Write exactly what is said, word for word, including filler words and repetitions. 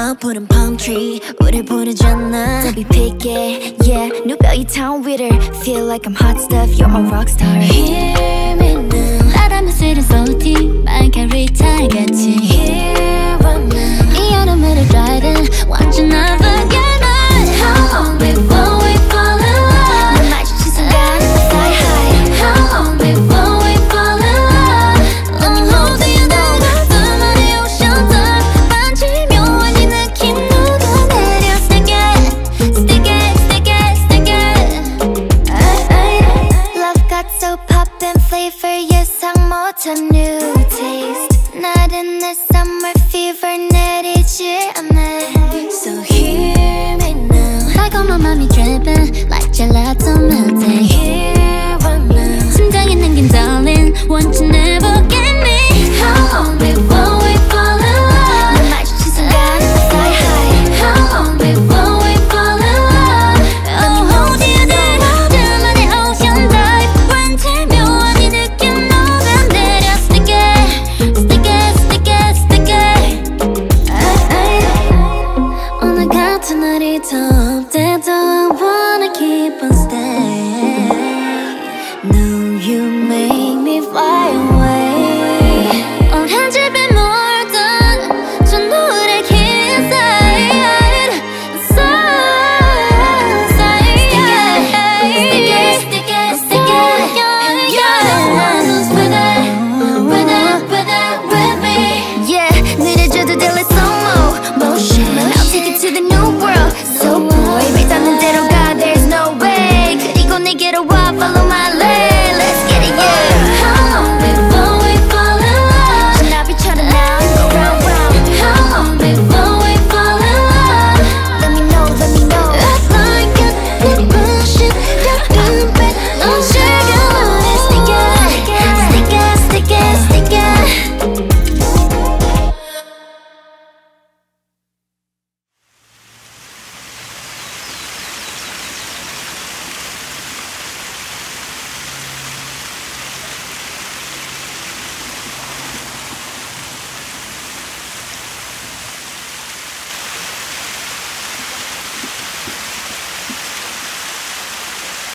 푸른 palm tree 우릴 부르잖아. Don't be picky, yeah. 누가 이 town 위를 feel like I'm hot stuff. You're my rock star. Hear me now. 나라면 스린 salty 말가리타 같이. Here right now. 이 여름을 riding 완전 unforgettable. How long before we fall in love? 난 마주친 순간 fly high. How long before we fall in love? Let me hold you down. 수많은 ocean top 반지 묘한 이 느낌 녹아내려. Stick it, stick it, stick it, stick it. Love got so poppin' flavor 예상 못한 new taste. 나른 내 summer fever 내리지 않네. So hear me now. 달콤한 맘이 dripping like gelato melting. Here right now. 심장에 남긴 darling want you never get me. How long before we fall in love? 난 마주친 순간 fly high. How long before we fall in love? Let me hold you there. 둘만의 ocean dive 완전 묘한 이 느낌 녹아내려. Stick it, stick it, stick it, stick it. 오늘 같은 날이 더 없대도 I wanna keep on staying. No, you make me fall.